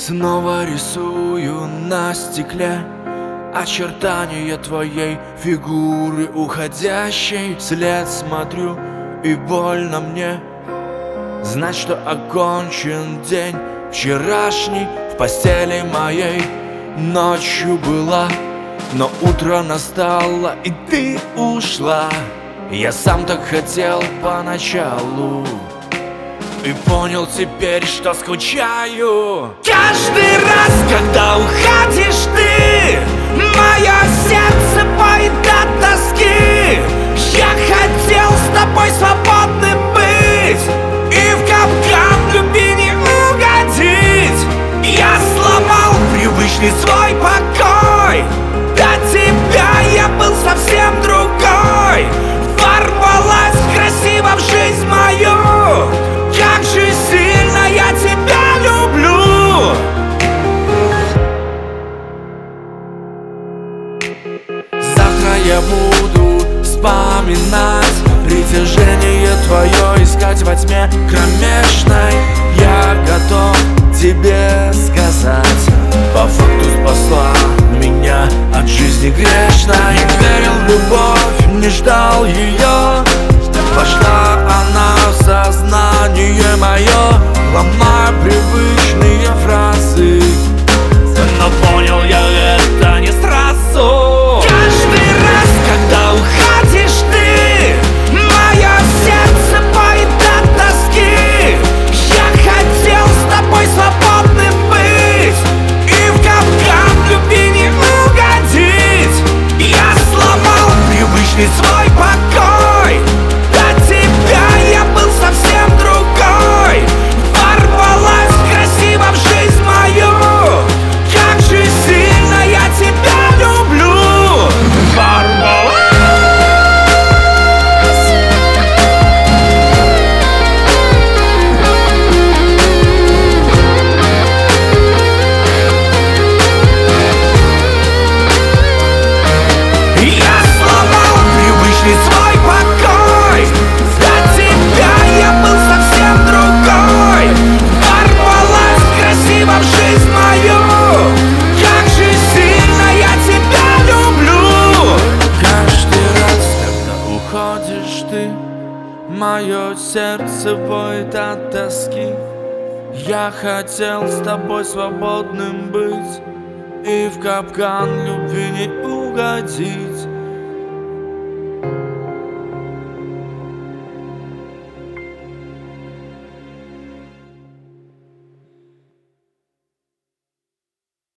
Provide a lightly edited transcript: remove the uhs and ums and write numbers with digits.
Снова рисую на стекле очертания твоей фигуры уходящей. Вслед смотрю, и больно мне знать, что окончен день вчерашний. В постели моей ночью была, но утро настало, и ты ушла. Я сам так хотел поначалу, и понял теперь, что скучаю. Каждый раз, когда уходишь ты, мое сердце поет от тоски. Я хотел с тобой свободным быть и в капкан любви не угодить. Я сломал привычный свой покой. До тебя я был совсем другой. Ворвалась красиво в жизнь мою. Как же сильно я тебя люблю. Завтра я буду вспоминать притяжение твое, искать во тьме кромешной. Я готов тебе сказать, по факту спасла меня от жизни грешной. Не верил в любовь, не ждал ее. Пошла она в сознание мое, ломая привычные фразы. Но понял я это не сразу. Каждый раз, когда уходишь ты, мое сердце поет от тоски. Я хотел с тобой свободным быть и в капкан любви не угодить. Я сломал привычный свой покой. До тебя я был совсем другой. Ворвалась красиво в жизнь мою. Как же сильно я тебя люблю. Ворвалась. Я сломал привычный свой покой. До тебя я был совсем другой. Ворвалась красиво в жизнь мою. Как же сильно я тебя люблю. Каждый раз, когда уходишь ты, мое сердце поет от тоски. Я хотел с тобой свободным быть и в капкан любви не угодить.